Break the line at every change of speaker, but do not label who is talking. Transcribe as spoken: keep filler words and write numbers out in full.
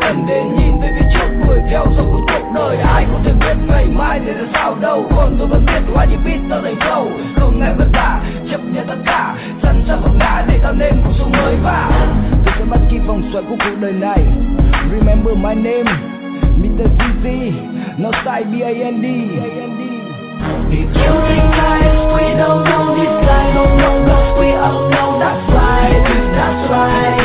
cần đến nhìn về phía trước, đuổi theo dòng của cuộc đời. Ai có thể biết ngày mai sẽ ra sao đâu, còn tôi vẫn biết why you beat tao đầy flow. Không ngại vất vả, chấp nhận tất cả, sẵn sàng vấp ngã để tạo nên cuộc sống mới. Và tôi sẽ bắt kịp vòng xoay của cuộc đời này. Remember my name, mít-tơ Cheesy, no side B A N D. If you think life, we don't know this life, no, no, no, we all know that's right, that's right.